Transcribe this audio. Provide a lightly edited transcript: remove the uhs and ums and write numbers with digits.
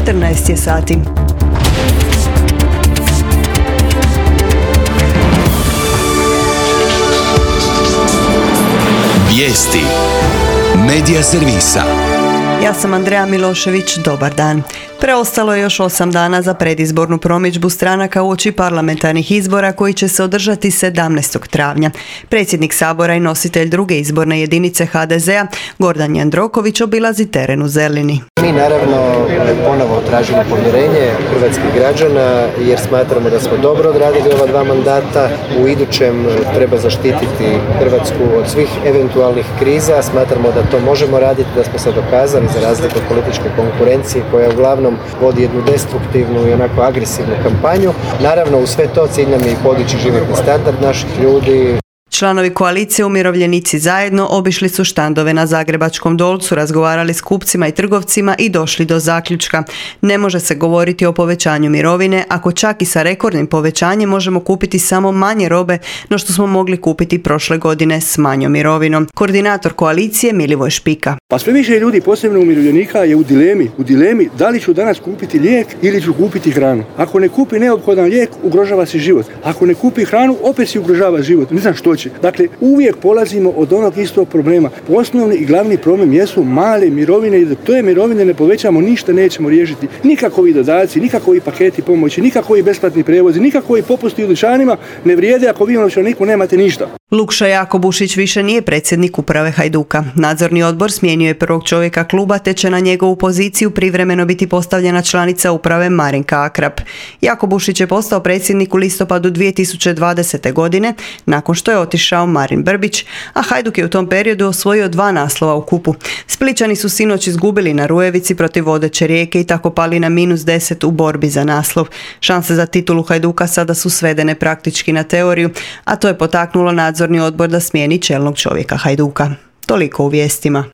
14 je sati. Vijesti Medija servisa. Ja sam Andreja Milošević, dobar dan. Preostalo je još 8 dana za predizbornu promidžbu stranaka uoči parlamentarnih izbora koji će se održati 17. travnja. Predsjednik Sabora i nositelj druge izborne jedinice HDZ-a, Gordan Jandroković, obilazi teren u Zelini. Mi naravno ponovo tražimo povjerenje hrvatskih građana jer smatramo da smo dobro odradili ova 2 mandata. U idućem treba zaštititi Hrvatsku od svih eventualnih kriza. Smatramo da to možemo raditi, da smo se dokazali za razliku od političke konkurencije koja uglavnom vodi jednu destruktivnu i onako agresivnu kampanju. Naravno, u sve to cilj nam je i podići životni standard naših ljudi. Članovi koalicije Umirovljenici zajedno obišli su štandove na Zagrebačkom Dolcu, razgovarali s kupcima i trgovcima i došli do zaključka. Ne može se govoriti o povećanju mirovine ako čak i sa rekordnim povećanjem možemo kupiti samo manje robe no što smo mogli kupiti prošle godine s manjom mirovinom. Koordinator koalicije Milivoj Špika. Pa sve više ljudi, posebno umirovljenika, je u dilemi da li ću danas kupiti lijek ili ću kupiti hranu. Ako ne kupi neophodan lijek, ugrožava se život. Ako ne kupi hranu, opet si ugrožava život. Ne znam što će. Dakle, uvijek polazimo od onog istog problema. Osnovni i glavni problem jesu male mirovine i dok te mirovine ne povećamo, ništa nećemo riješiti. Nikakovi dodaci, nikakovi paketi pomoći, nikakovi besplatni prijevozi, nikakovi popusti u dućanima ne vrijede ako vi u novčaniku nemate ništa. Lukša Jakobušić više nije predsjednik uprave Hajduka. Nadzorni odbor smijenio je prvog čovjeka kluba te će na njegovu poziciju privremeno biti postavljena članica uprave Marinka Akrap. Jakobušić je postao predsjednik u listopadu 2020. godine nakon što je otišao Marin Brbić, a Hajduk je u tom periodu osvojio 2 naslova u kupu. Splićani su sinoć izgubili na Rujevici protiv vodeće Rijeke i tako pali na -10 u borbi za naslov. Šanse za titulu Hajduka sada su svedene praktički na teoriju, a to je potaknulo nadzorni odbor da smijeni čelnog čovjeka Hajduka. Toliko u vijestima.